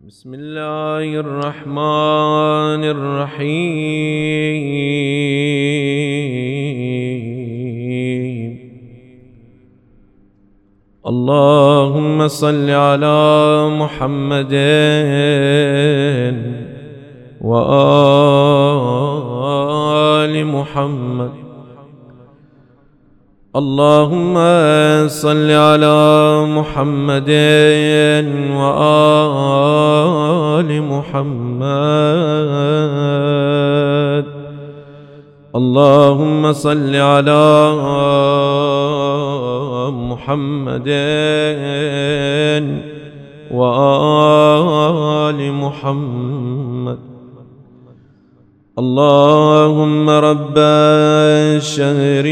بسم الله الرحمن الرحيم. اللهم صل على محمد وآل محمد. اللهم صل على محمد وآل محمد. اللهم صل على محمد وآل محمد. اللهم رب الشهر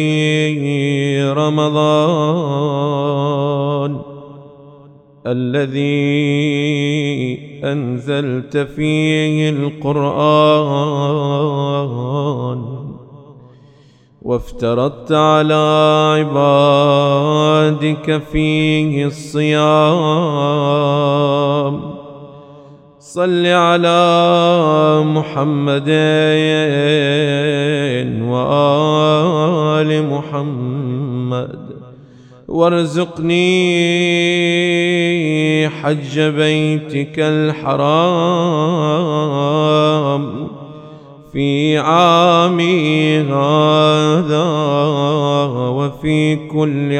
رمضان الذي أنزلت فيه القرآن وافترضت على عبادك فيه الصيام، صل على محمد وآل محمد وارزقني حج بيتك الحرام في عامي هذا وفي كل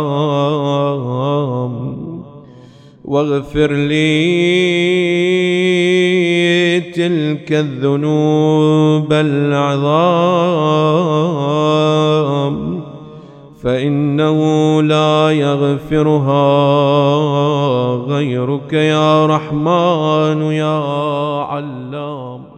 عام، واغفر لي تلك الذنوب العظام، فإنه لا يغفرها غيرك يا رحمن يا علام.